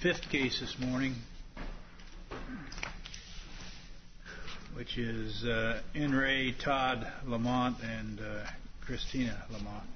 fifth case this morning, which is In re Todd Lamont and Christina Lamont.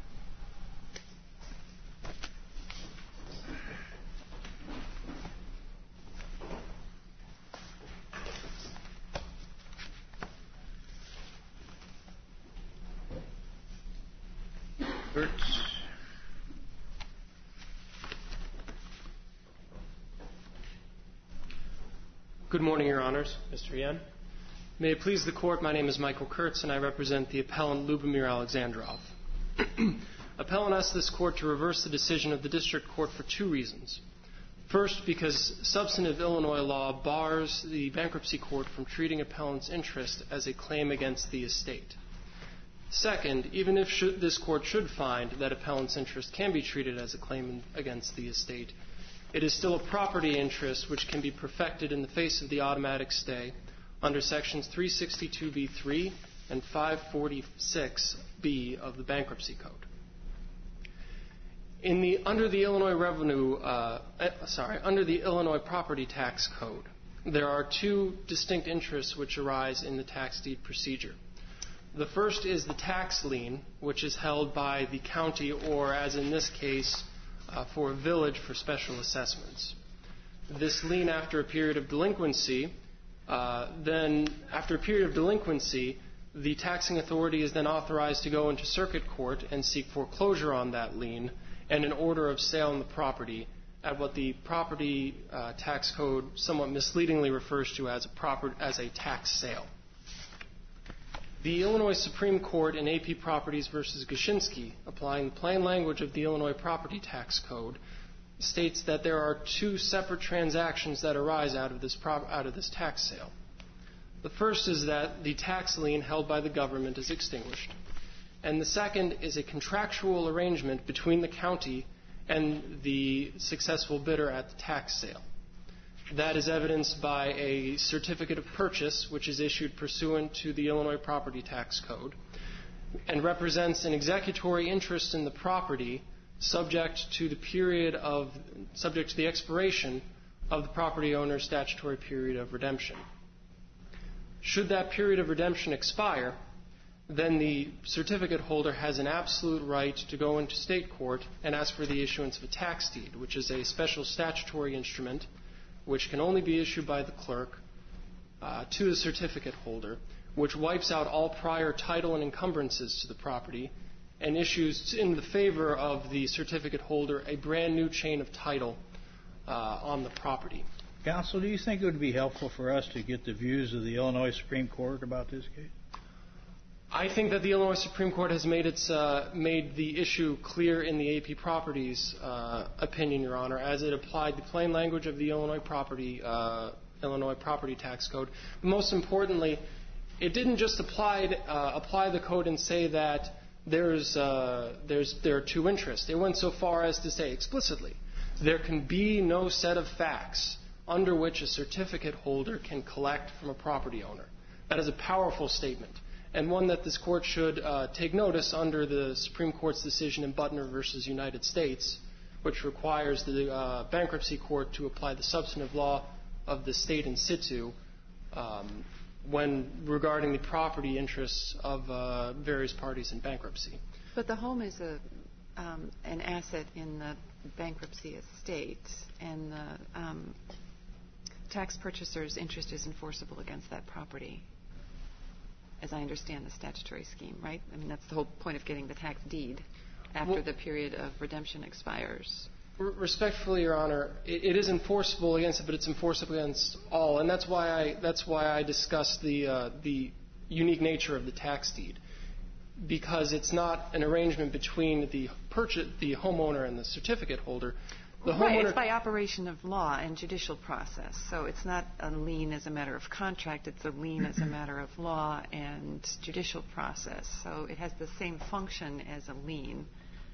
Good morning, Your Honors. Mr. Yen. May it please the Court, my name is Michael Kurtz, and I represent the appellant Lubomir Alexandrov. Appellant asks this Court to reverse the decision of the District Court for two reasons. First, because substantive Illinois law bars the bankruptcy court from treating appellant's interest as a claim against the estate. Second, even if this Court should find that appellant's interest can be treated as a claim against the estate, it is still a property interest which can be perfected in the face of the automatic stay under Sections 362b3 and 546b of the Bankruptcy Code. Under the Illinois Property Tax Code, there are two distinct interests which arise in the tax deed procedure. The first is the tax lien, which is held by the county or, as in this case, for a village for special assessments. This lien, after a period of delinquency, the taxing authority is then authorized to go into circuit court and seek foreclosure on that lien and an order of sale on the property at what the property tax code somewhat misleadingly refers to as a tax sale. The Illinois Supreme Court in AP Properties v. Goshinsky, applying the plain language of the Illinois Property Tax Code, states that there are two separate transactions that arise out of this tax sale. The first is that the tax lien held by the government is extinguished, and the second is a contractual arrangement between the county and the successful bidder at the tax sale. That is evidenced by a certificate of purchase, which is issued pursuant to the Illinois Property Tax Code, and represents an executory interest in the property subject to the expiration of the property owner's statutory period of redemption. Should that period of redemption expire, then the certificate holder has an absolute right to go into state court and ask for the issuance of a tax deed, which is a special statutory instrument which can only be issued by the clerk to the certificate holder, which wipes out all prior title and encumbrances to the property and issues in the favor of the certificate holder a brand new chain of title on the property. Counsel, do you think it would be helpful for us to get the views of the Illinois Supreme Court about this case? I think that the Illinois Supreme Court has made the issue clear in the AP Properties opinion, Your Honor, as it applied the plain language of the Illinois Property Tax Code. But most importantly, it didn't just apply the code and say that there are two interests. It went so far as to say explicitly there can be no set of facts under which a certificate holder can collect from a property owner. That is a powerful statement, and one that this Court should take notice under the Supreme Court's decision in Butner v. United States, which requires the bankruptcy court to apply the substantive law of the state in situ when regarding the property interests of various parties in bankruptcy. But the home is an asset in the bankruptcy estate, and the tax purchaser's interest is enforceable against that property, as I understand the statutory scheme, right? I mean, that's the whole point of getting the tax deed after the period of redemption expires. Respectfully, Your Honor, it is enforceable against it, but it's enforceable against all, and that's why I discussed the unique nature of the tax deed, because it's not an arrangement between the homeowner and the certificate holder. Right, it's by operation of law and judicial process. So it's not a lien as a matter of contract, it's a lien as a matter of law and judicial process. So it has the same function as a lien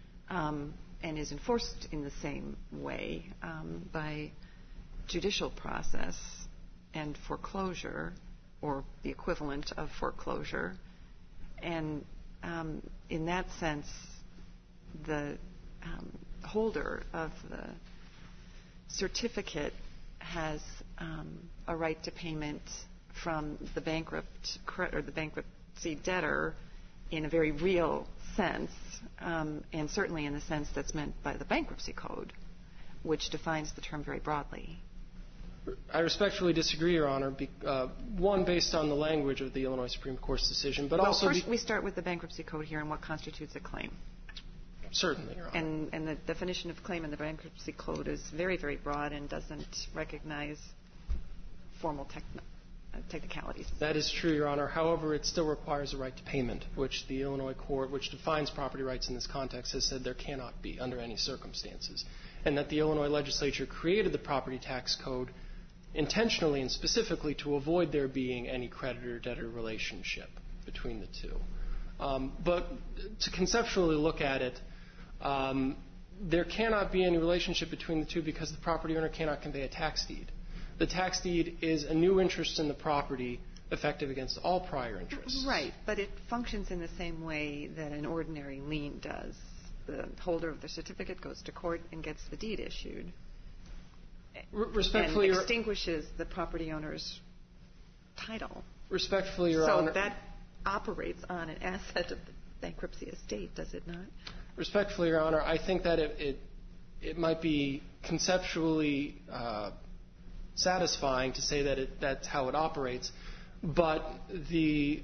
and is enforced in the same way by judicial process and foreclosure, or the equivalent of foreclosure. And in that sense, the holder of the certificate has a right to payment from the bankruptcy debtor in a very real sense, and certainly in the sense that's meant by the bankruptcy code, which defines the term very broadly. I respectfully disagree, Your Honor. One, based on the language of the Illinois Supreme Court's decision, but also... First, we start with the bankruptcy code here and what constitutes a claim. Certainly, Your Honor. And the definition of claim in the bankruptcy code is very, very broad and doesn't recognize formal technicalities. That is true, Your Honor. However, it still requires a right to payment, which the Illinois court, which defines property rights in this context, has said there cannot be under any circumstances, and that the Illinois legislature created the property tax code intentionally and specifically to avoid there being any creditor-debtor relationship between the two. But to conceptually look at it, there cannot be any relationship between the two because the property owner cannot convey a tax deed. The tax deed is a new interest in the property effective against all prior interests. Right, but it functions in the same way that an ordinary lien does. The holder of the certificate goes to court and gets the deed issued. Respectfully, and extinguishes the property owner's title. Respectfully, Your Honor. So that operates on an asset of the bankruptcy estate, does it not? Respectfully, Your Honor, I think that it might be conceptually satisfying to say that that's how it operates, but the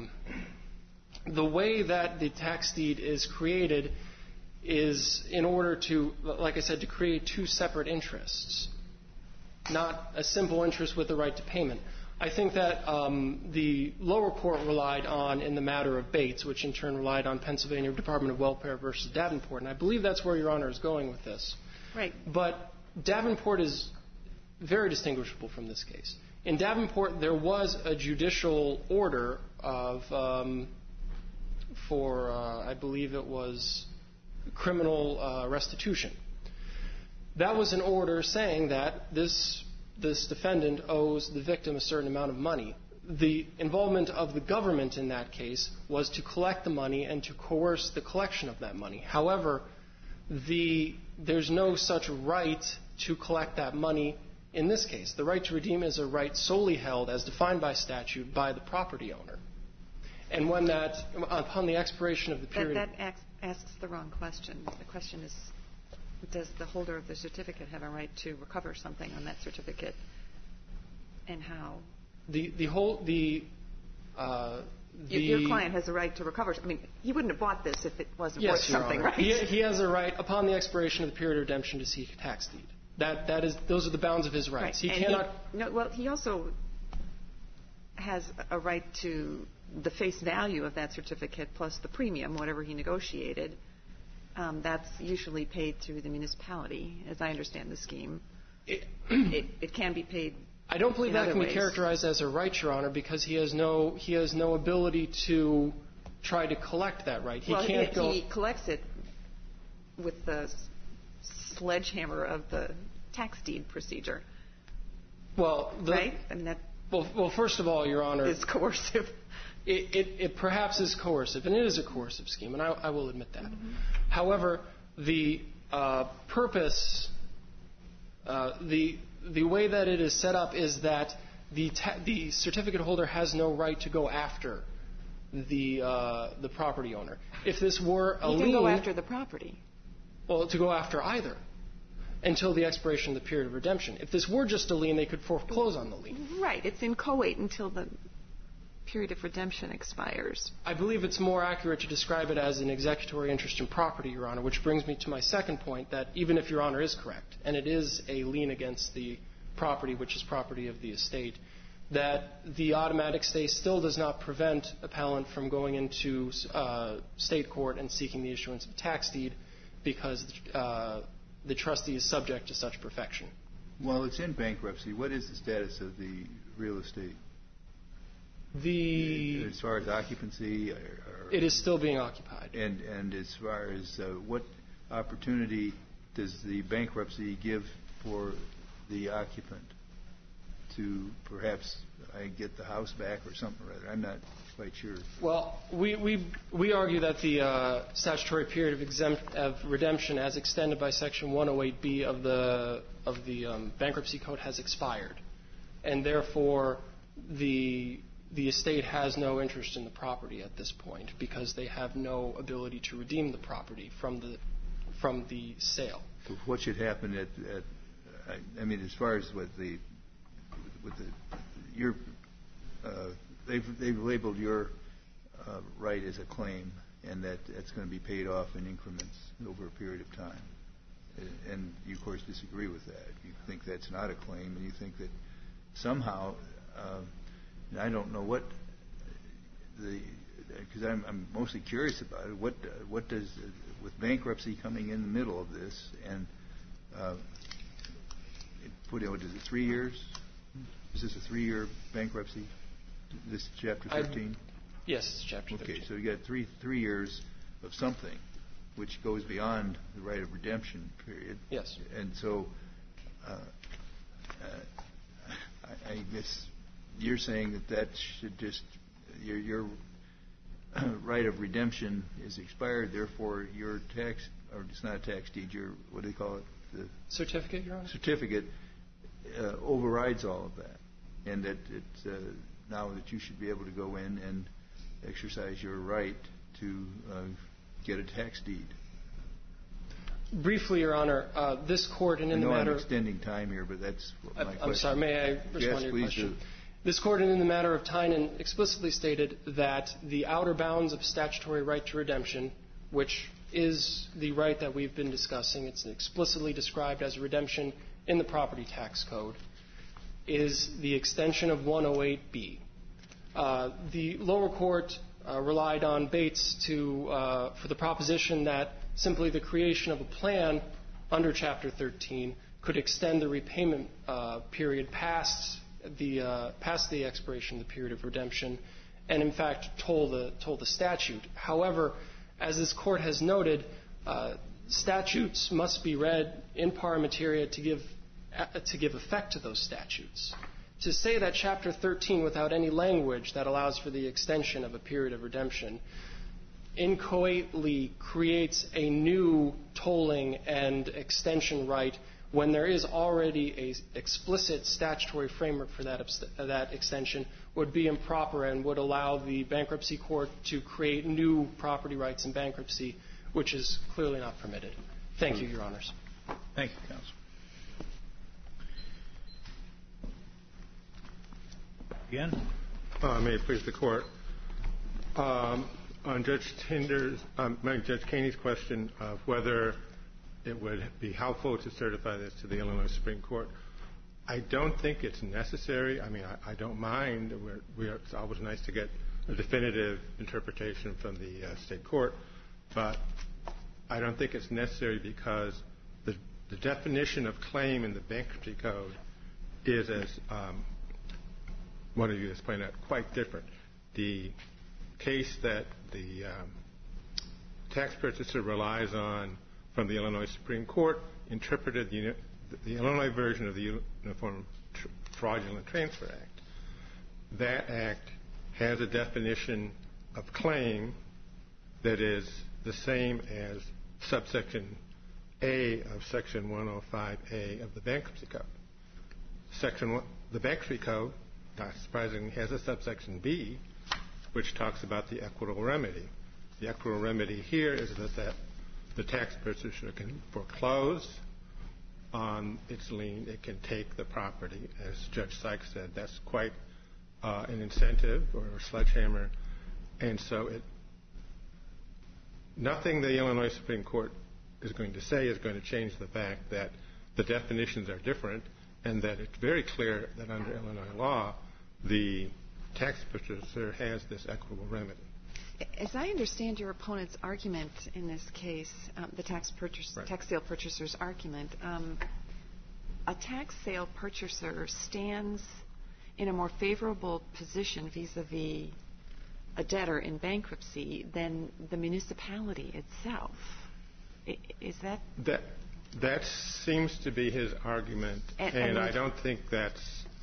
way that the tax deed is created is in order to, like I said, to create two separate interests, not a simple interest with the right to payment. I think that the lower court relied on in the matter of Bates, which in turn relied on Pennsylvania Department of Welfare versus Davenport, and I believe that's where Your Honor is going with this. Right. But Davenport is very distinguishable from this case. In Davenport, there was a judicial order of for I believe it was criminal restitution. That was an order saying that this defendant owes the victim a certain amount of money. The involvement of the government in that case was to collect the money and to coerce the collection of that money. However, there's no such right to collect that money in this case. The right to redeem is a right solely held, as defined by statute, by the property owner. And when that, upon the expiration of the period... That asks the wrong question. The question is, does the holder of the certificate have a right to recover something on that certificate, and how? Your client has a right to recover. I mean, he wouldn't have bought this if it wasn't worth something, right? He has a right, upon the expiration of the period of redemption, to seek a tax deed. Those are the bounds of his rights. Right. He cannot... He also has a right to the face value of that certificate plus the premium, whatever he negotiated. That's usually paid through the municipality, as I understand the scheme. It can be paid. I don't believe that can be characterized as a right, Your Honor, because he has no ability to try to collect that right. He collects it with the sledgehammer of the tax deed procedure. Well, right? I mean, that. Well, first of all, Your Honor, it's coercive. It perhaps is coercive, and it is a coercive scheme, and I will admit that. Mm-hmm. However, the purpose, the way that it is set up is that the certificate holder has no right to go after the property owner. If this were a lien, he can go after the property. Well, to go after either until the expiration of the period of redemption. If this were just a lien, they could foreclose on the lien. Right. It's inchoate until the period of redemption expires. I believe it's more accurate to describe it as an executory interest in property, Your Honor, which brings me to my second point, that even if Your Honor is correct, and it is a lien against the property, which is property of the estate, that the automatic stay still does not prevent appellant from going into state court and seeking the issuance of a tax deed because the trustee is subject to such perfection. Well, it's in bankruptcy. What is the status of the real estate? As far as occupancy? It is still being occupied. And as far as what opportunity does the bankruptcy give for the occupant to perhaps get the house back or something or other. I'm not quite sure. Well, we argue that the statutory period of redemption, as extended by Section 108B of the Bankruptcy Code, has expired, and therefore the estate has no interest in the property at this point because they have no ability to redeem the property from the sale. So what should happen I mean, as far as they've labeled your right as a claim, and that it's going to be paid off in increments over a period of time. And you, of course, disagree with that. You think that's not a claim, and you think that somehow, and I don't know what because I'm mostly curious about it. What does, with bankruptcy coming in the middle of this, and what is it, 3 years? Is this a 3-year bankruptcy? This Chapter 13? Yes, it's Chapter 13. Okay, so you got three years of something, which goes beyond the right of redemption period. Yes. And so, I guess you're saying that should just your right of redemption is expired. Therefore, your tax, or it's not a tax deed. Your, what do they call it? The certificate, Your Honor? Certificate overrides all of that, and that it's now that you should be able to go in and exercise your right to get a tax deed. Briefly, Your Honor, this Court, and in the matter... I know I'm extending time here, but that's my question. I'm sorry, may I respond to your question? Yes, please do. This Court, and in the matter of Tynan, explicitly stated that the outer bounds of statutory right to redemption, which is the right that we've been discussing, it's explicitly described as a redemption in the Property Tax Code, is the extension of 108B. The lower court relied on Bates for the proposition that simply the creation of a plan under Chapter 13 could extend the repayment period past the expiration of the period of redemption, and in fact told the statute. However, as this Court has noted, statutes must be read in pari materia to give effect to those statutes. To say that Chapter 13, without any language that allows for the extension of a period of redemption, inchoately creates a new tolling and extension right when there is already an explicit statutory framework for that extension would be improper and would allow the bankruptcy court to create new property rights in bankruptcy, which is clearly not permitted. Thank you, Your Honors. Thank you, Counsel. Again? May it please the Court. On Judge Kaney's question of whether it would be helpful to certify this to the Illinois Supreme Court, I don't think it's necessary. I mean, I don't mind. It's always nice to get a definitive interpretation from the state court, but I don't think it's necessary because the definition of claim in the Bankruptcy Code is, as one of you has pointed out, quite different. The case that the tax purchaser relies on from the Illinois Supreme Court interpreted the Illinois version of the Uniform Fraudulent Transfer Act. That act has a definition of claim that is the same as subsection A of Section 105A of the Bankruptcy Code. The Bankruptcy Code, not surprisingly, has a subsection B, which talks about the equitable remedy. The equitable remedy here is that the tax purchaser can foreclose on its lien. It can take the property. As Judge Sykes said, that's quite an incentive or a sledgehammer. And so nothing the Illinois Supreme Court is going to say is going to change the fact that the definitions are different and that it's very clear that under Illinois law, the tax purchaser has this equitable remedy. As I understand your opponent's argument in this case, the tax sale purchaser's argument, a tax sale purchaser stands in a more favorable position vis-a-vis a debtor in bankruptcy than the municipality itself. Is that? That seems to be his argument, and I don't think that's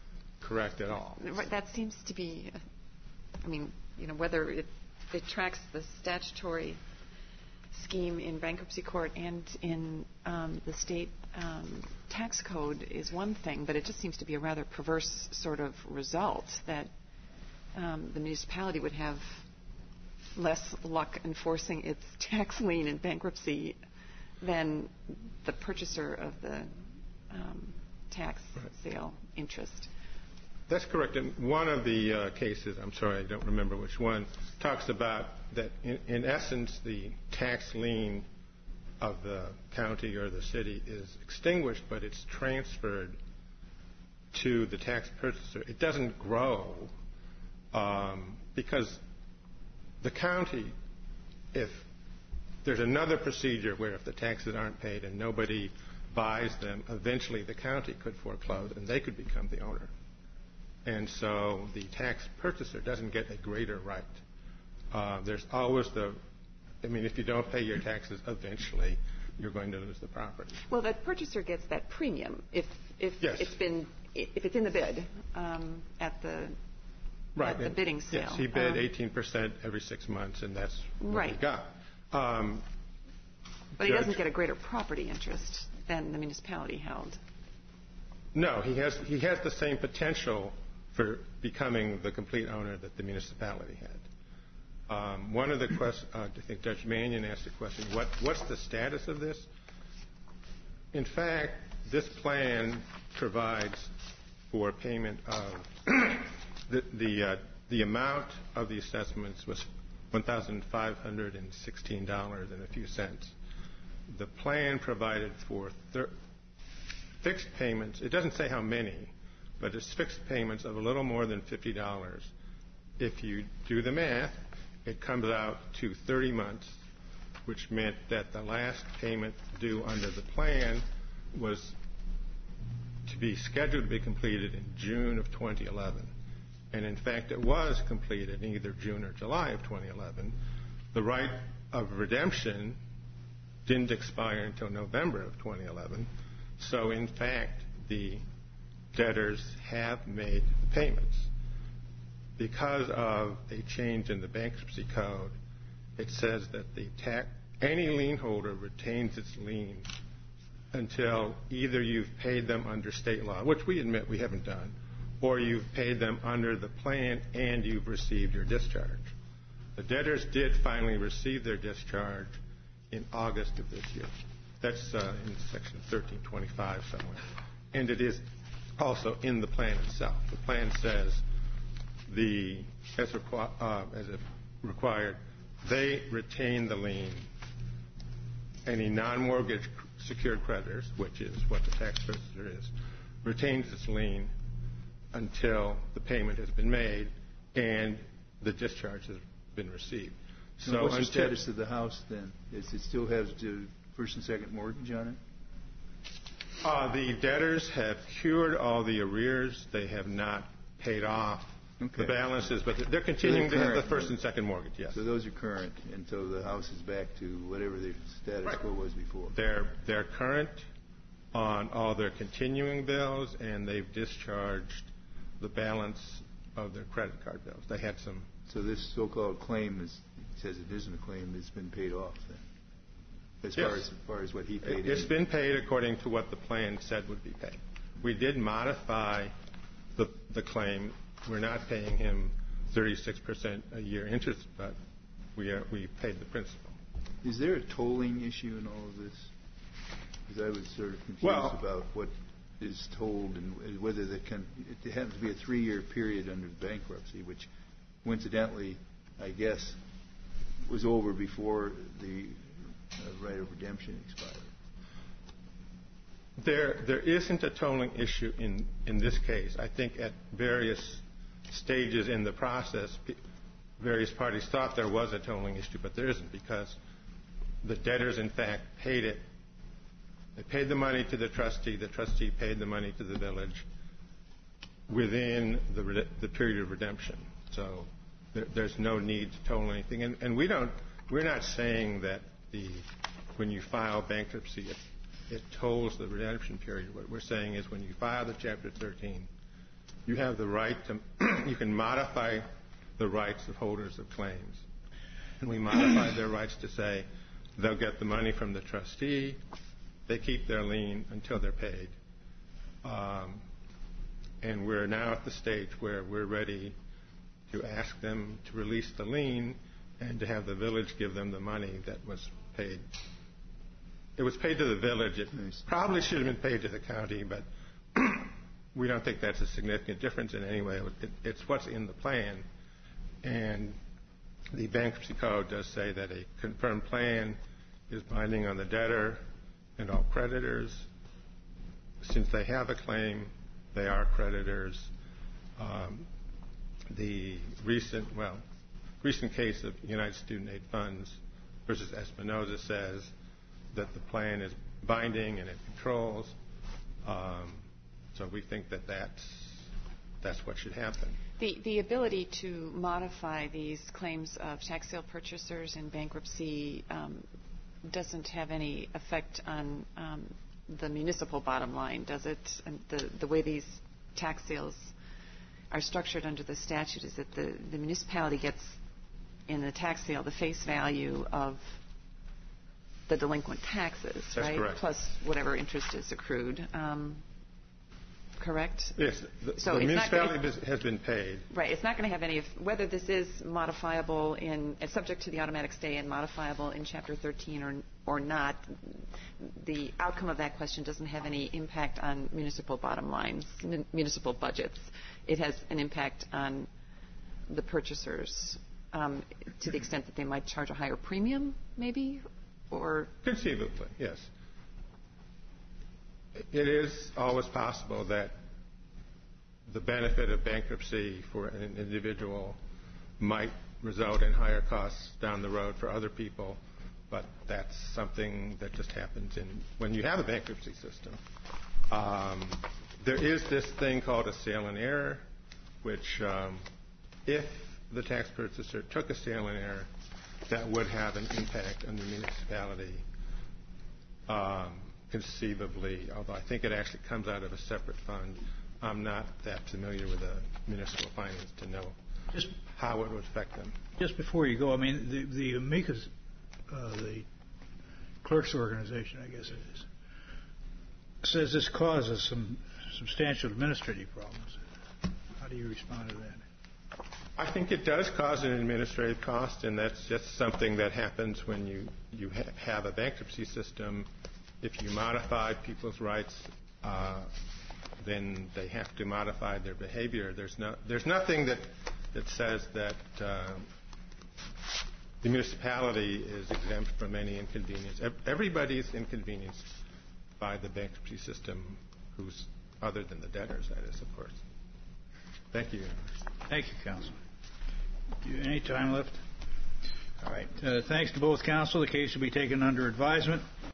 correct at all. That seems to be, whether it tracks the statutory scheme in bankruptcy court and in the state tax code is one thing, but it just seems to be a rather perverse sort of result that the municipality would have less luck enforcing its tax lien in bankruptcy than the purchaser of the tax sale interest. That's correct. And one of the cases, I'm sorry, I don't remember which one, talks about that in essence the tax lien of the county or the city is extinguished, but it's transferred to the tax purchaser. It doesn't grow because the county, if there's another procedure where if the taxes aren't paid and nobody buys them, eventually the county could foreclose and they could become the owner. And so the tax purchaser doesn't get a greater right. There's always if you don't pay your taxes, eventually you're going to lose the property. Well, the purchaser gets that premium if Yes. it's in the bid at the bidding sale. Yes, he bid 18% every 6 months, and that's what he got. But he doesn't get a greater property interest than the municipality held. No, he has the same potential for becoming the complete owner that the municipality had. One of the questions, I think Judge Mannion asked a question, what's the status of this? In fact, this plan provides for payment of the amount of the assessments was $1,516 and a few cents. The plan provided for fixed payments. It doesn't say how many, but it's fixed payments of a little more than $50. If you do the math, it comes out to 30 months, which meant that the last payment due under the plan was to be scheduled to be completed in June of 2011. And in fact, it was completed in either June or July of 2011. The right of redemption didn't expire until November of 2011. So in fact, the debtors have made the payments. Because of a change in the bankruptcy code, it says that any lien holder retains its lien until either you've paid them under state law, which we admit we haven't done, or you've paid them under the plan and you've received your discharge. The debtors did finally receive their discharge in August of this year. That's in Section 1325 somewhere. And it is also in the plan itself. The plan says, as required, they retain the lien. Any non-mortgage secured creditors, which is what the tax purchaser is, retains its lien until the payment has been made and the discharge has been received. So what's the status of the house then? Does it still have the first and second mortgage on it? The debtors have cured all the arrears. They have not paid off the balances, but they're continuing to have the first and second mortgage, yes. So those are current until the house is back to whatever their status quo was before. They're current on all their continuing bills, and they've discharged the balance of their credit card bills. They had some. So this so-called claim it says it isn't a claim. It's been paid off then, as far as what he paid. It's been paid according to what the plan said would be paid. We did modify the claim. We're not paying him 36% a year interest, but we paid the principal. Is there a tolling issue in all of this? Because I was sort of confused about what is tolled and whether it happens to be a 3-year period under bankruptcy, which coincidentally, I guess, was over before the right of redemption expired. There isn't a tolling issue in this case. I think at various stages in the process, various parties thought there was a tolling issue, but there isn't because the debtors, in fact, paid it. They paid the money to the trustee paid the money to the village within the period of redemption. So there's no need to toll anything. And we're not saying that when you file bankruptcy, it tolls the redemption period. What we're saying is when you file the Chapter 13, you have the right to, you can modify the rights of holders of claims. And we modified their rights to say they'll get the money from the trustee, they keep their lien until they're paid. And we're now at the stage where we're ready to ask them to release the lien and to have the village give them the money that was paid. It was paid to the village. It probably should have been paid to the county, but we don't think that's a significant difference in any way. It's what's in the plan. And the bankruptcy code does say that a confirmed plan is binding on the debtor and all creditors. Since they have a claim, they are creditors. The recent case of United Student Aid Funds versus Espinoza says that the plan is binding and it controls. So we think that that's what should happen. The ability to modify these claims of tax sale purchasers in bankruptcy doesn't have any effect on the municipal bottom line, does it? And the way these tax sales are structured under the statute is that the municipality gets in the tax sale the face value of the delinquent taxes, That's right? correct. Plus whatever interest is accrued. Correct? Yes. The municipality has been paid. Right. It's not going to have any, whether this is modifiable subject to the automatic stay and modifiable in Chapter 13 or not, the outcome of that question doesn't have any impact on municipal bottom lines, municipal budgets. It has an impact on the purchasers to the extent that they might charge a higher premium, maybe? Or Conceivably, yes. It is always possible that the benefit of bankruptcy for an individual might result in higher costs down the road for other people, but that's something that just happens when you have a bankruptcy system. There is this thing called a sale in error, which if the tax purchaser took a sale in error, that would have an impact on the municipality. Conceivably, although I think it actually comes out of a separate fund. I'm not that familiar with the municipal finance to know how it would affect them. Just before you go, I mean, the amicus, the clerks organization, I guess it is, says this causes some substantial administrative problems. How do you respond to that? I think it does cause an administrative cost, and that's just something that happens when you have a bankruptcy system. If you modify people's rights, then they have to modify their behavior. There's nothing that says that the municipality is exempt from any inconvenience. Everybody is inconvenienced by the bankruptcy system, who's other than the debtors, that is, of course. Thank you. Thank you, counsel. Any time left? All right. Thanks to both counsel. The case will be taken under advisement.